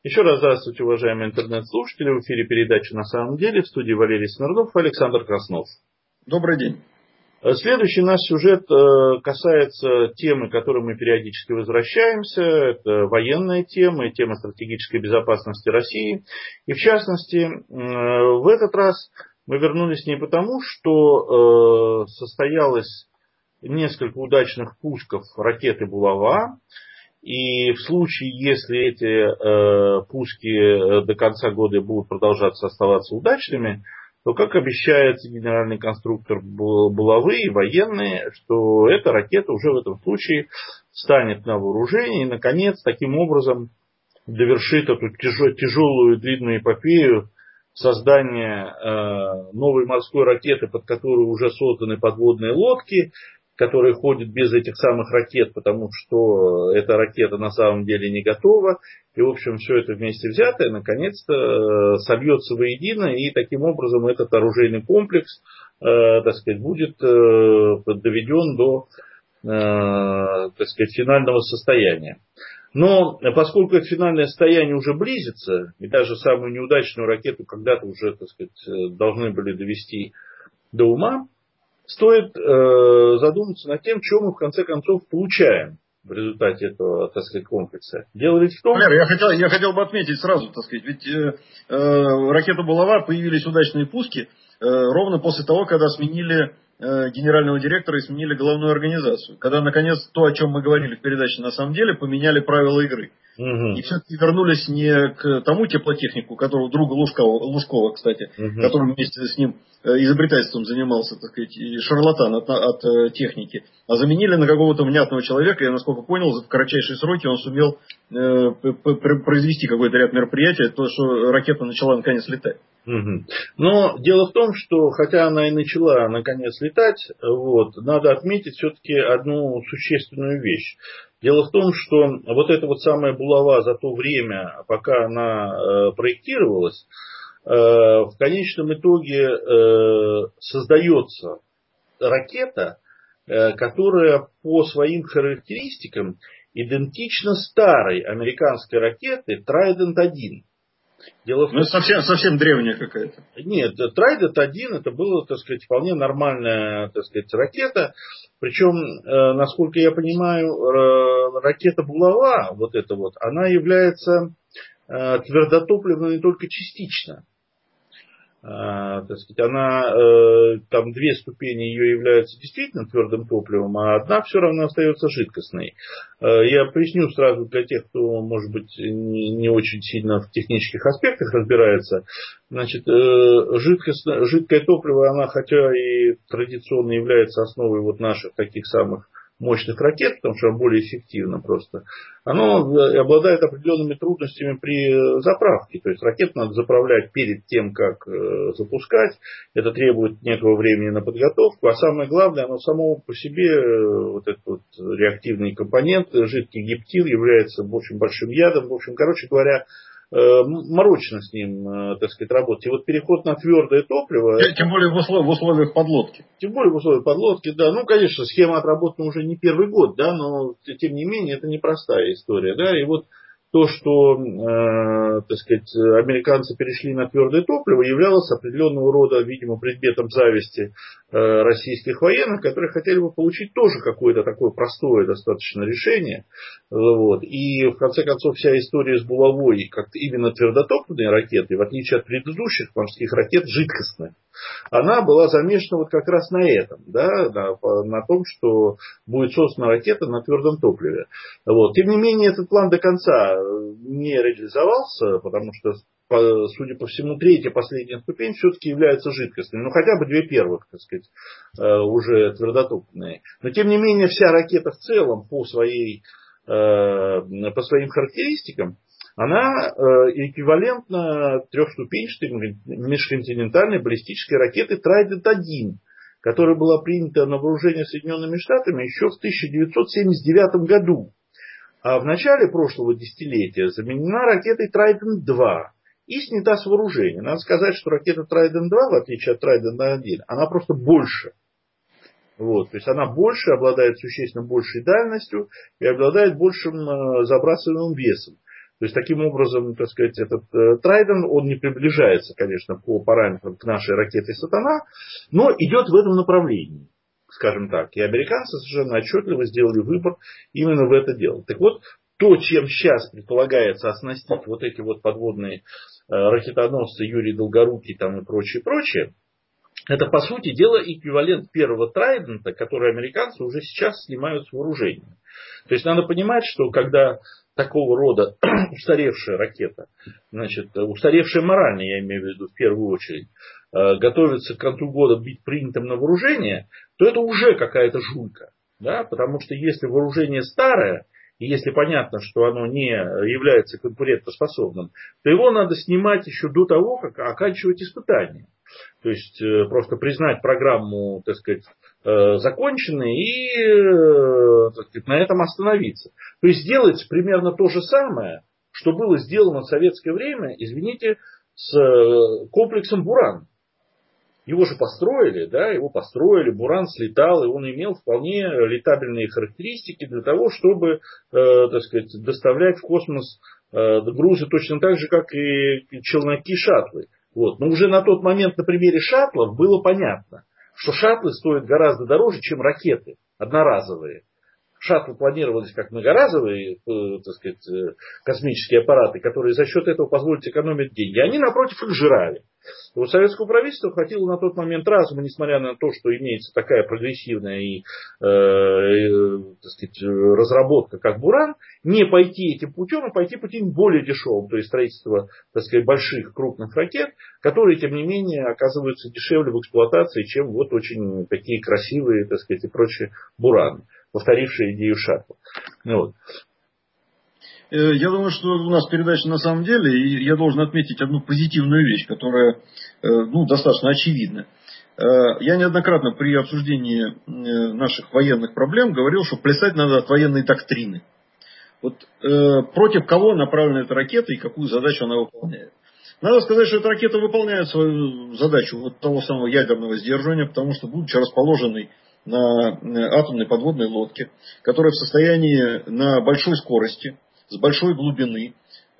Еще раз здравствуйте, уважаемые интернет-слушатели. В эфире передача «На самом деле». В студии Валерий Смирнов и Александр Краснов. Добрый день. Следующий наш сюжет касается темы, к которой мы периодически возвращаемся. Это военная тема и тема стратегической безопасности России. И в частности, в этот раз мы вернулись не потому, что состоялось несколько удачных пусков ракеты «Булава». И в случае, если эти пуски до конца года будут продолжаться оставаться удачными, то, как обещает генеральный конструктор «Булавы» и военные, что эта ракета уже в этом случае станет на вооружении и, наконец, таким образом довершит эту тяжелую длинную эпопею создания новой морской ракеты, под которую уже созданы подводные лодки, которые ходят без этих самых ракет, потому что эта ракета на самом деле не готова. И, в общем, все это вместе взятое, наконец-то, собьется воедино, и таким образом этот оружейный комплекс, так сказать, будет доведен до, так сказать, финального состояния. Но поскольку это финальное состояние уже близится, и даже самую неудачную ракету когда-то уже, так сказать, должны были довести до ума, стоит задуматься над тем, что мы в конце концов получаем в результате этого, так сказать, комплекса. Дело ведь в том... Я хотел бы отметить сразу, так сказать, ведь ракета «Булава» появились удачные пуски ровно после того, когда сменили генерального директора и сменили главную организацию. Когда, наконец, то, о чем мы говорили в передаче, на самом деле поменяли правила игры. И все-таки вернулись не к тому теплотехнику, которого друга Лужкова, кстати, который вместе с ним изобретательством занимался, так сказать, и шарлатан от техники, а заменили на какого-то внятного человека, и, насколько понял, в кратчайшие сроки он сумел произвести какой-то ряд мероприятий, то, что ракета начала наконец летать. Но дело в том, что хотя она и начала наконец летать, надо отметить все-таки одну существенную вещь. Дело в том, что вот эта вот самая «Булава» за то время, пока она проектировалась, в конечном итоге создается ракета, которая по своим характеристикам идентична старой американской ракете Trident-1. Дело в том, совсем древняя какая-то. Нет, Trident-1 это была, так сказать, вполне нормальная, так сказать, ракета. Причем, насколько я понимаю, ракета «Булава», вот эта вот, она является твердотопливной только частично. Так сказать, она, там две ступени ее являются действительно твердым топливом, а одна все равно остается жидкостной. Я поясню сразу для тех, кто, может быть, не очень сильно в технических аспектах разбирается. Значит, жидкое топливо, она хотя и традиционно является основой вот наших таких самых мощных ракет, потому что она более эффективна просто, оно обладает определенными трудностями при заправке. То есть ракету надо заправлять перед тем, как запускать. Это требует некого времени на подготовку. А самое главное, оно само по себе, вот этот вот реактивный компонент, жидкий гептил, является очень большим ядом. В общем, короче говоря, морочно с ним, так сказать, работать. И вот переход на твердое топливо... Тем более в условиях подлодки. Тем более в условиях подлодки, да. Ну, конечно, схема отработана уже не первый год, да, но, тем не менее, это непростая история, да. И вот то, что, так сказать, американцы перешли на твердое топливо, являлось определенного рода, видимо, предметом зависти российских военных, которые хотели бы получить тоже какое-то такое простое достаточно решение. И, в конце концов, вся история с «Булавой», как именно твердотопливной ракетой, в отличие от предыдущих морских ракет, жидкостных, она была замешана вот как раз на этом, да, на том, что будет создана ракета на твердом топливе. Тем не менее, этот план до конца не реализовался, потому что, судя по всему, третья, последняя ступень все-таки является жидкостной. Ну, хотя бы две первых, так сказать, уже твердотопливные. Но, тем не менее, вся ракета в целом по своим характеристикам, она эквивалентна трехступенчатой межконтинентальной баллистической ракеты Trident-1, которая была принята на вооружение Соединенными Штатами еще в 1979 году. А в начале прошлого десятилетия заменена ракетой Trident-2 и снята с вооружения. Надо сказать, что ракета Trident-2, в отличие от Trident-1, она просто больше. То есть она больше, обладает существенно большей дальностью и обладает большим забрасываемым весом. То есть, таким образом, так сказать, этот Трайден, он не приближается, конечно, по параметрам к нашей ракете «Сатана», но идет в этом направлении, скажем так. И американцы совершенно отчетливо сделали выбор именно в это дело. Так вот, то, чем сейчас предполагается оснастить вот эти вот подводные ракетоносцы Юрий Долгорукий там и прочее, прочее, это, по сути дела, эквивалент первого Трайдента, который американцы уже сейчас снимают с вооружения. То есть, надо понимать, что когда такого рода устаревшая ракета, значит, устаревшая морально, я имею в виду в первую очередь, готовится к концу года быть принятым на вооружение, то это уже какая-то жулька. Да? Потому что если вооружение старое, и если понятно, что оно не является конкурентоспособным, то его надо снимать еще до того, как оканчивать испытания. То есть просто признать программу, так сказать, законченной и так сказать, на этом остановиться. То есть сделать примерно то же самое, что было сделано в советское время, извините, с комплексом «Буран». Его же построили, да, его построили, «Буран» слетал, и он имел вполне летабельные характеристики для того, чтобы, так сказать, доставлять в космос грузы точно так же, как и челноки-шаттлы. Вот. Но уже на тот момент на примере шаттлов было понятно, что шаттлы стоят гораздо дороже, чем ракеты одноразовые. Шаттлы планировались как многоразовые, так сказать, космические аппараты, которые за счет этого позволят экономить деньги. Они, напротив, их жрали. У советского правительства хватило на тот момент разума, несмотря на то, что имеется такая прогрессивная и, так сказать, разработка, как «Буран», не пойти этим путем, а пойти путем более дешевым, то есть строительство, так сказать, больших крупных ракет, которые, тем не менее, оказываются дешевле в эксплуатации, чем вот очень такие красивые, так сказать, и прочие «Бураны», повторившие идею шаттла. Вот. Я думаю, что у нас передача на самом деле, и я должен отметить одну позитивную вещь, которая достаточно очевидна. Я неоднократно при обсуждении наших военных проблем говорил, что плясать надо от военной доктрины. Вот против кого направлена эта ракета и какую задачу она выполняет. Надо сказать, что эта ракета выполняет свою задачу вот того самого ядерного сдерживания, потому что, будучи расположенной на атомной подводной лодке, которая в состоянии на большой скорости, с большой глубины,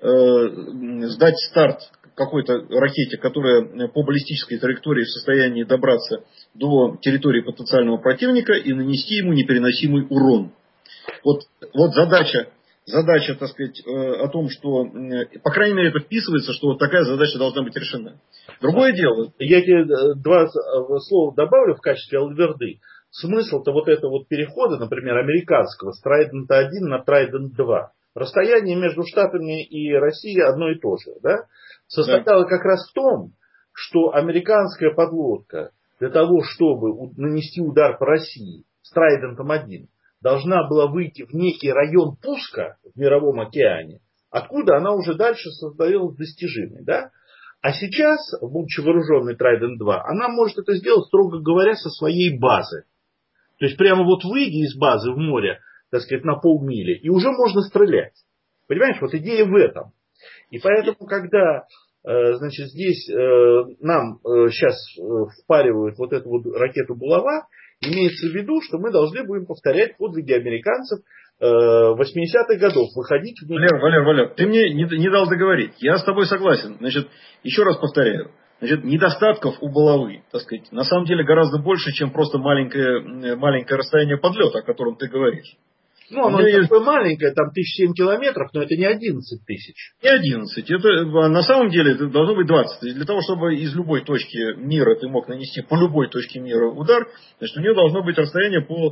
сдать старт какой-то ракете, которая по баллистической траектории в состоянии добраться до территории потенциального противника и нанести ему непереносимый урон. Вот задача, так сказать, о том, что, по крайней мере, это вписывается, что вот такая задача должна быть решена. Другое дело. Я тебе два слова добавлю в качестве алверды. Смысл-то вот этого вот перехода, например, американского с Trident 1 на Trident 2. Расстояние между Штатами и Россией одно и то же. Да? Состояло как раз в том, что американская подлодка для того, чтобы нанести удар по России с Trident 1, должна была выйти в некий район пуска в Мировом океане, откуда она уже дальше становилась достижимой. Да? А сейчас, будучи вооруженной Trident 2, она может это сделать, строго говоря, со своей базы. То есть прямо вот выйди из базы в море, так сказать, на полмили, и уже можно стрелять. Понимаешь, вот идея в этом. И поэтому, когда, значит, здесь нам сейчас впаривают вот эту вот ракету «Булава», имеется в виду, что мы должны будем повторять подвиги американцев 80-х годов, выходить в... Валер, ты мне не дал договорить. Я с тобой согласен. Значит, еще раз повторяю. Значит, недостатков у «Булавы», так сказать, на самом деле гораздо больше, чем просто маленькое расстояние подлета, о котором ты говоришь. Ну, оно такое маленькое, там 1007 километров, но это не 11 тысяч. Не 11. Это, на самом деле это должно быть 20. Для того, чтобы из любой точки мира ты мог нанести по любой точке мира удар, значит, у нее должно быть расстояние по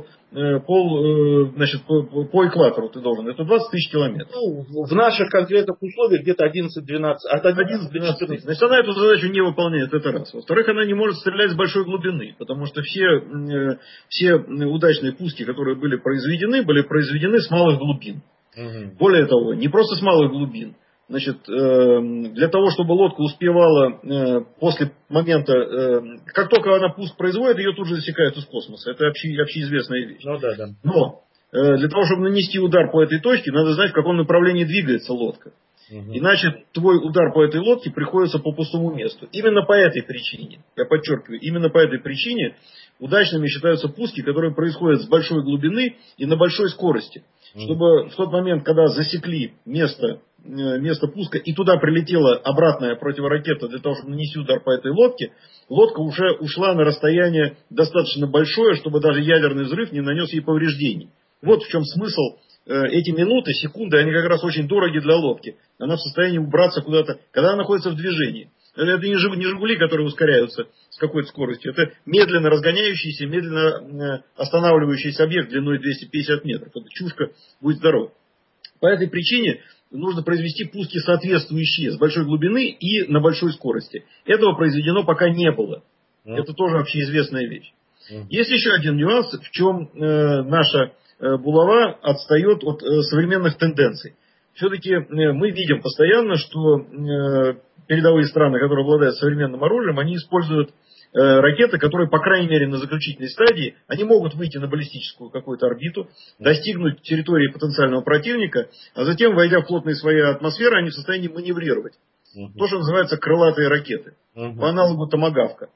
экватору ты должен. Это 20 тысяч километров. Ну, в наших конкретных условиях где-то 11-12. От 11-12 тысяч. Значит, она эту задачу не выполняет, это раз. Во-вторых, она не может стрелять с большой глубины, потому что все удачные пуски, которые были произведены с малых глубин. Более того, не просто с малых глубин. Значит, для того, чтобы лодка успевала после момента, как только она пуск производит, ее тут же засекают из космоса. Это общеизвестная вещь. Ну, да. Но для того, чтобы нанести удар по этой точке, надо знать, в каком направлении двигается лодка. Иначе твой удар по этой лодке приходится по пустому месту. Именно по этой причине, я подчеркиваю, именно по этой причине удачными считаются пуски, которые происходят с большой глубины и на большой скорости. Чтобы в тот момент, когда засекли место место пуска и туда прилетела обратная противоракета для того, чтобы нанести удар по этой лодке, лодка уже ушла на расстояние достаточно большое, чтобы даже ядерный взрыв не нанес ей повреждений. Вот в чем смысл. Эти минуты, секунды, они как раз очень дороги для лодки. Она в состоянии убраться куда-то, когда она находится в движении. Это не «Жигули», которые ускоряются с какой-то скоростью. Это медленно разгоняющийся, медленно останавливающийся объект длиной 250 метров. Эта чушка будет здорова. По этой причине нужно произвести пуски соответствующие с большой глубины и на большой скорости. Этого произведено пока не было. Это тоже общеизвестная вещь. Есть еще один нюанс, в чем наша булава отстает от современных тенденций. Все-таки мы видим постоянно, что передовые страны, которые обладают современным оружием, они используют ракеты, которые, по крайней мере, на заключительной стадии, они могут выйти на баллистическую какую-то орбиту, достигнуть территории потенциального противника, а затем, войдя в плотные слои атмосферы, они в состоянии маневрировать. То, что называется крылатые ракеты, по аналогу томагавка.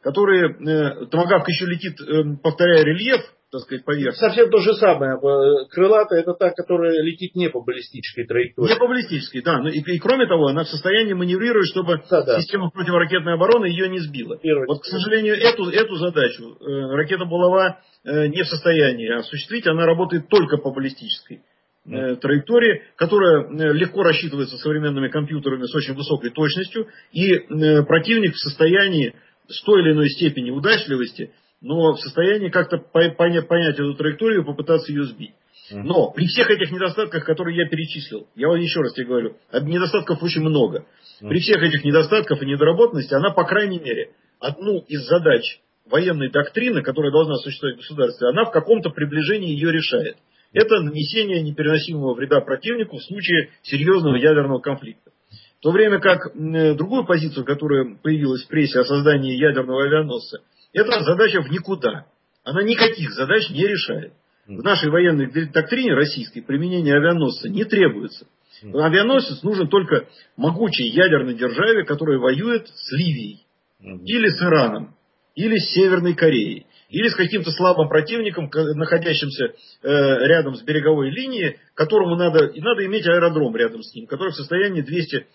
Томагавк еще летит, повторяя рельеф, так сказать, поверхность. Совсем то же самое. Крылатая — это та, которая летит не по баллистической траектории. Не по баллистической, да. И кроме того, она в состоянии маневрировать, чтобы система противоракетной обороны ее не сбила. Вот, к сожалению, эту задачу ракета «Булава» не в состоянии осуществить. Она работает только по баллистической траектории, которая легко рассчитывается современными компьютерами с очень высокой точностью. И противник в состоянии с той или иной степени удачливости, но в состоянии как-то понять эту траекторию и попытаться ее сбить. Но при всех этих недостатках, которые я перечислил, я вам еще раз тебе говорю, недостатков очень много. При всех этих недостатках и недоработанности она, по крайней мере, одну из задач военной доктрины, которая должна существовать в государстве, она в каком-то приближении ее решает. Это нанесение непереносимого вреда противнику в случае серьезного ядерного конфликта. В то время как другую позицию, которая появилась в прессе о создании ядерного авианосца, это задача в никуда. Она никаких задач не решает. В нашей военной доктрине российской применение авианосца не требуется. Авианосец нужен только могучей ядерной державе, которая воюет с Ливией, или с Ираном, или с Северной Кореей, или с каким-то слабым противником, находящимся рядом с береговой линией, которому надо иметь аэродром рядом с ним, который в состоянии 200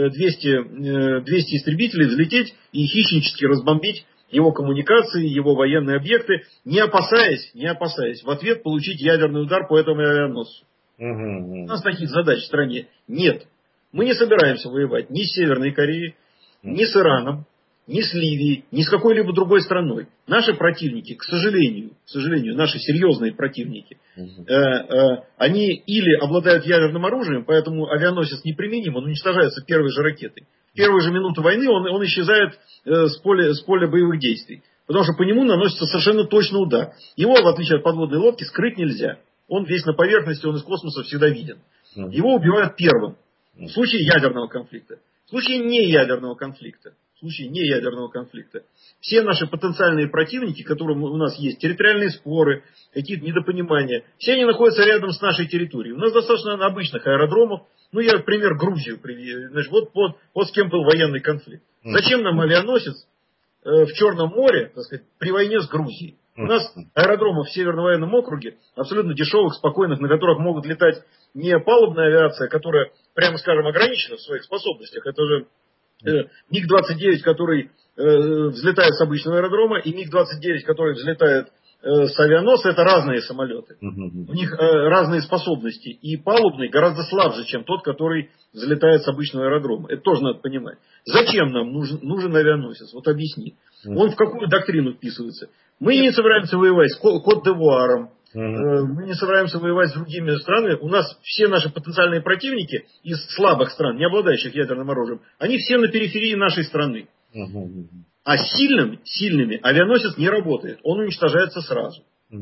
истребителей взлететь и хищнически разбомбить его коммуникации, его военные объекты, не опасаясь в ответ получить ядерный удар по этому авианосцу. У нас таких задач в стране нет. Мы не собираемся воевать ни с Северной Кореей, ни с Ираном, ни с Ливией, ни с какой-либо другой страной. Наши противники, к сожалению, наши серьезные противники, они или обладают ядерным оружием, поэтому авианосец неприменим, он уничтожается первой же ракетой. В первую же минуту войны он исчезает с поля боевых действий, потому что по нему наносится совершенно точно удар. Его, в отличие от подводной лодки, скрыть нельзя. Он весь на поверхности, он из космоса всегда виден. Его убивают первым. В случае ядерного конфликта. В случае неядерного конфликта. Все наши потенциальные противники, которые у нас есть, территориальные споры, какие-то недопонимания, все они находятся рядом с нашей территорией. У нас достаточно обычных аэродромов. Я, например, Грузию приведу. Вот с кем был военный конфликт. Зачем нам авианосец в Черном море, так сказать, при войне с Грузией? У нас аэродромов в Северном военном округе, абсолютно дешевых, спокойных, на которых могут летать не палубная авиация, которая, прямо скажем, ограничена в своих способностях. Это же МиГ-29, который взлетает с обычного аэродрома, и МиГ-29, который взлетает с авианосца, это разные самолеты. У них разные способности. И палубный гораздо слабже, чем тот, который взлетает с обычного аэродрома. Это тоже надо понимать. Зачем нам нужен авианосец? Вот объясни. Он в какую доктрину вписывается? Мы не собираемся воевать с Кот-д'Ивуаром. Мы не собираемся воевать с другими странами. У нас все наши потенциальные противники из слабых стран, не обладающих ядерным оружием, они все на периферии нашей страны. А с сильными авианосец не работает. Он уничтожается сразу.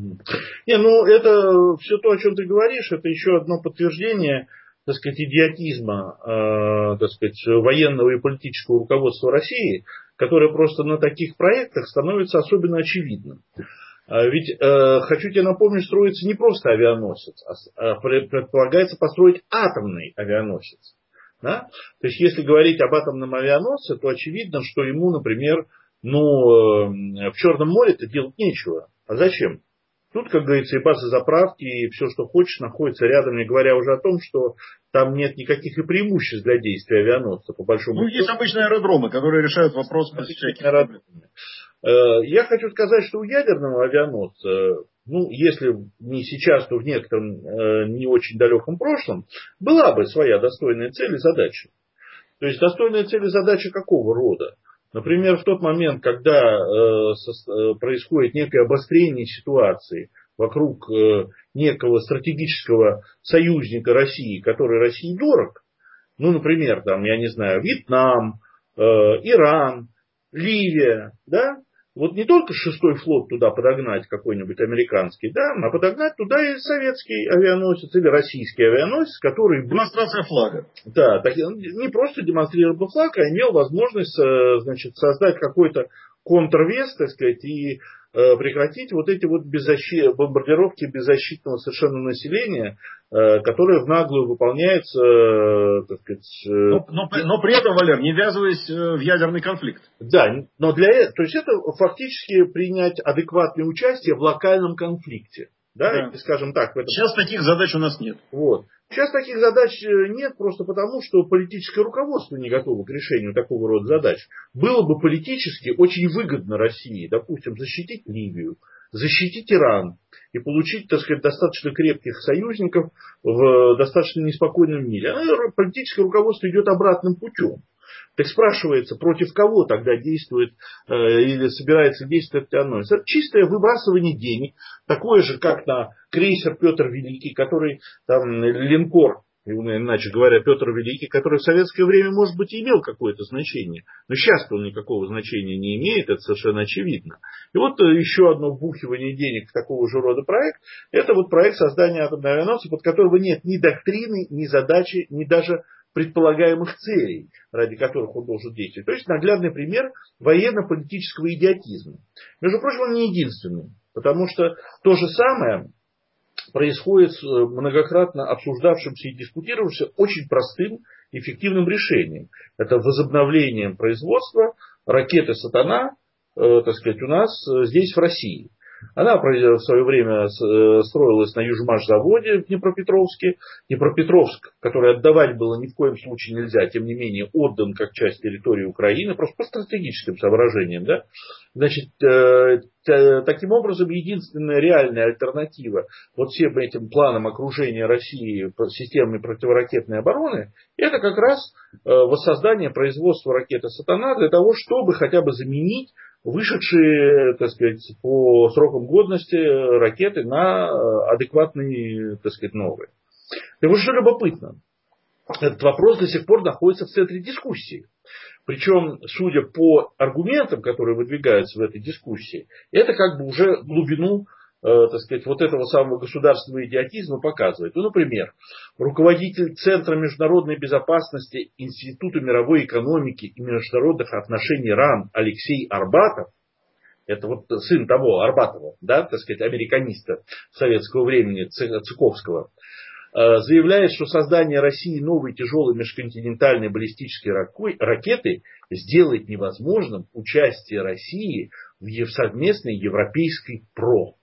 Это все то, о чем ты говоришь, это еще одно подтверждение, так сказать, идиотизма, так сказать, военного и политического руководства России, которое просто на таких проектах становится особенно очевидным. Ведь, хочу тебе напомнить, строится не просто авианосец, а предполагается построить атомный авианосец. Да? То есть, если говорить об атомном авианосце, то очевидно, что ему, например, в Черном море-то делать нечего. А зачем? Тут, как говорится, и базы заправки, и все, что хочешь, находится рядом, не говоря уже о том, что там нет никаких и преимуществ для действия авианосца, по большому счету. Есть обычные аэродромы, которые решают вопрос без всяких проблем. Я хочу сказать, что у ядерного авианосца, если не сейчас, то в некотором не очень далеком прошлом, была бы своя достойная цель и задача. То есть достойная цель и задача какого рода? Например, в тот момент, когда происходит некое обострение ситуации вокруг некого стратегического союзника России, который России дорог, например, я не знаю, Вьетнам, Иран, Ливия, да, вот не только шестой флот туда подогнать какой-нибудь американский, да, а подогнать туда и советский авианосец или российский авианосец, который... Демонстрация флага. Да, не просто демонстрировал бы флаг, а имел возможность, создать какой-то контрвес, так сказать, и прекратить вот эти вот бомбардировки беззащитного совершенно населения, которое в наглую выполняется, так сказать... Но при этом, Валер, не ввязываясь в ядерный конфликт. Да, но то есть это фактически принять адекватное участие в локальном конфликте. Да. И, скажем так, сейчас таких задач у нас нет. Вот. Сейчас таких задач нет просто потому, что политическое руководство не готово к решению такого рода задач. Было бы политически очень выгодно России, допустим, защитить Ливию, защитить Иран и получить, так сказать, достаточно крепких союзников в достаточно неспокойном мире. Политическое руководство идет обратным путем. Так спрашивается, против кого тогда действует или собирается действовать авианосец? Это чистое выбрасывание денег, такое же, как на крейсер Петр Великий, который, линкор, иначе говоря, Петр Великий, который в советское время, может быть, и имел какое-то значение. Но сейчас-то он никакого значения не имеет, это совершенно очевидно. И вот еще одно вбухивание денег в такого же рода проект, это вот проект создания атомного авианосца, под которого нет ни доктрины, ни задачи, ни даже предполагаемых целей, ради которых он должен действовать. То есть наглядный пример военно-политического идиотизма. Между прочим, он не единственный, потому что то же самое происходит с многократно обсуждавшимся и дискутировавшимся очень простым, эффективным решением. Это возобновлением производства ракеты «Сатана», так сказать, у нас здесь в России. Она в свое время строилась на Южмашзаводе в Днепропетровске. Днепропетровск, который отдавать было ни в коем случае нельзя, тем не менее отдан как часть территории Украины, просто по стратегическим соображениям. Да? Значит, таким образом, единственная реальная альтернатива вот всем этим планам окружения России системами противоракетной обороны, это как раз воссоздание производства ракеты «Сатана» для того, чтобы хотя бы заменить вышедшие, так сказать, по срокам годности ракеты на адекватные, так сказать, новые. И вот что любопытно, этот вопрос до сих пор находится в центре дискуссии. Причем, судя по аргументам, которые выдвигаются в этой дискуссии, это как бы уже глубину, так сказать, вот этого самого государственного идиотизма показывает. Например, руководитель Центра международной безопасности Института мировой экономики и международных отношений РАН Алексей Арбатов, это вот сын того Арбатова, да, так сказать, американиста советского времени, Цыковского, заявляет, что создание России новой тяжелой межконтинентальной баллистической ракеты сделает невозможным участие России в совместной европейской ПРО.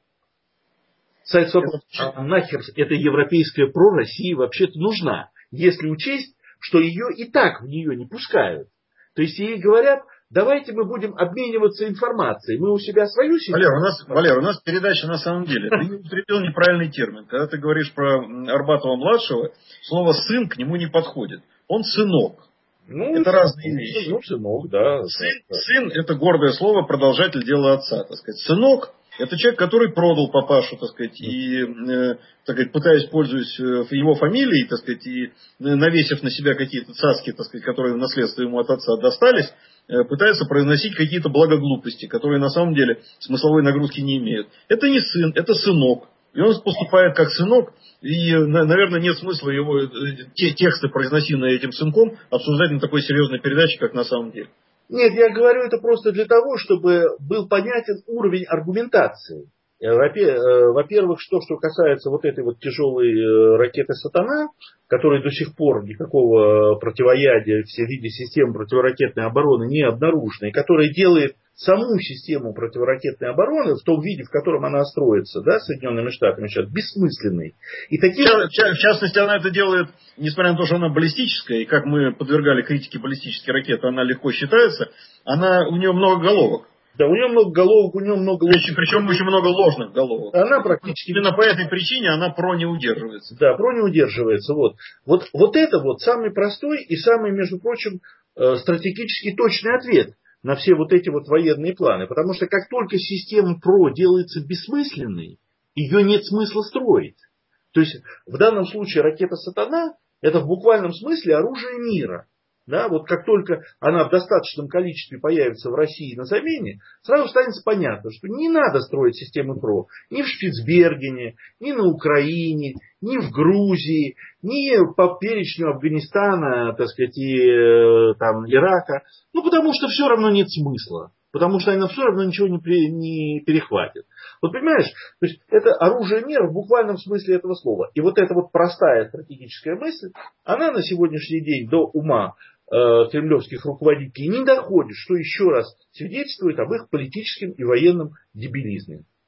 Нахер эта европейская ПРО России вообще-то нужна, если учесть, что ее и так в нее не пускают. То есть ей говорят, давайте мы будем обмениваться информацией, мы у себя свою систему. Валер, у нас передача на самом деле. Ты употребил неправильный термин. Когда ты говоришь про Арбатова-младшего, слово «сын» к нему не подходит. Он сынок. Это разные вещи. Сынок, да. Сын – это гордое слово, продолжатель дела отца. Так сказать. Сынок – это человек, который продал папашу, так сказать, и, так сказать, пытаясь, пользуясь его фамилией, так сказать, и навесив на себя какие-то цаски, так сказать, которые в наследство ему от отца достались, пытается произносить какие-то благоглупости, которые на самом деле смысловой нагрузки не имеют. Это не сын, это сынок. И он поступает как сынок, и, наверное, нет смысла его те тексты, произносимые этим сынком, обсуждать на такой серьезной передаче, как на самом деле. Нет, я говорю это просто для того, чтобы был понятен уровень аргументации. Во-первых, что касается вот этой вот тяжелой ракеты «Сатана», которой до сих пор никакого противоядия в виде системы противоракетной обороны не обнаружено, и которая делает саму систему противоракетной обороны в том виде, в котором она строится, да, Соединенными Штатами сейчас, бессмысленной. И таким... В частности, она это делает, несмотря на то, что она баллистическая, и как мы подвергали критике баллистические ракеты, она легко считается, у нее много головок. Да, у нее много головок, у нее много ложных. Причем очень много ложных головок. Она практически... Именно по этой причине она ПРО не удерживается. Да, ПРО не удерживается. Вот это вот самый простой и самый, между прочим, стратегически точный ответ на все вот эти вот военные планы. Потому что как только система ПРО делается бессмысленной, ее нет смысла строить. То есть в данном случае ракета «Сатана» это в буквальном смысле оружие мира. Да, вот как только она в достаточном количестве появится в России на замене, сразу станет понятно, что не надо строить системы ПРО ни в Шпицбергене, ни на Украине, ни в Грузии, ни по перечню Афганистана, так сказать, и там, Ирака. Ну, потому что все равно нет смысла. Потому что она все равно ничего не перехватит. Вот понимаешь, то есть это оружие мира в буквальном смысле этого слова. И вот эта вот простая стратегическая мысль, она на сегодняшний день до ума кремлевских руководителей не доходит, что еще раз свидетельствует об их политическом и военном дебилизме.